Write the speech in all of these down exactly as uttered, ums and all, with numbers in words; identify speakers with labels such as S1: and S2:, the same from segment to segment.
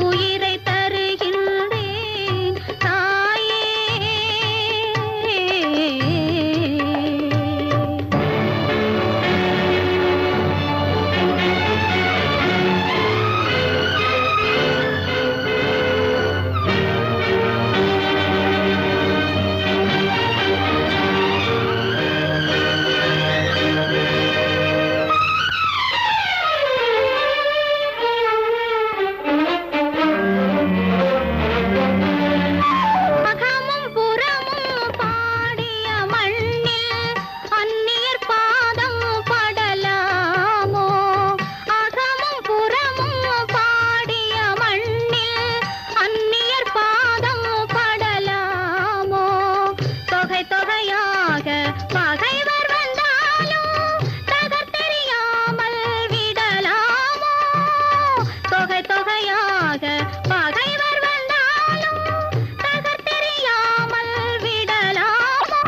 S1: உயிரை தருகின்றேன் தாயே. அகமும் புறமும் பாடிய மண்ணில் அந்நியர் பாதம் படலாமோ? அகமும் புறமும் பாடிய மண்ணில் அந்நியர் பாதம் படலாமோ? தொகை தொகையாக பகைவர் வந்தாலும் தகர்த்தெறியாமல் விடலாமோ? தொகை தொகையாக பகைவர் வந்தாலும் தகர்த்தெறியாமல் விடலாமோ?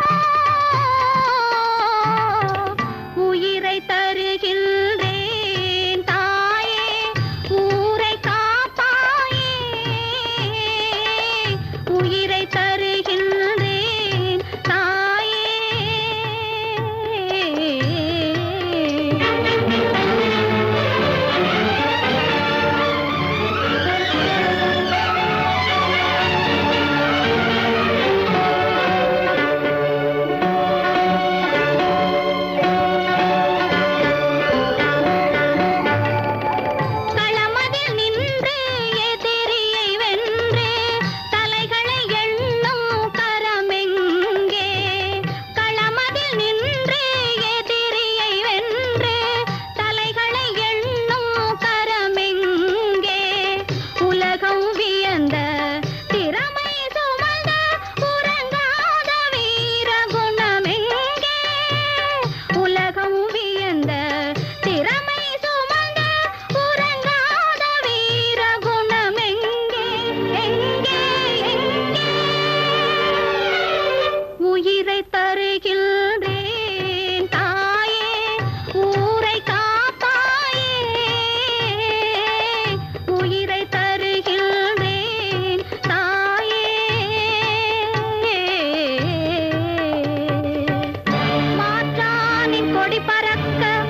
S1: உயிரை தருகின்றேன் தாயே, ஊரை காப்பாயே. உயிரை தருகின்றேன் தாயே. களமதில் நின்று எதிரியை வென்று தலைகளை எண்ணும் கரமெங்கே? களமதில் நின்று எதிரியை வென்று தலைகளை எண்ணும் கரமெங்கே? உலகம் வியந்த திறமை சுமந்த உறங்காத வீர குணமெங்கே? உலகம் வியந்த திறமை சுமந்த உறங்காத வீர குணமெங்கே? எங்கே எங்கே? உயிரை தருகின்றேன் தாயே, ஊரை காப்பாயே. உயிரை தருகின்றேன் தாயே. மாற்றானின் கொடி பறக்க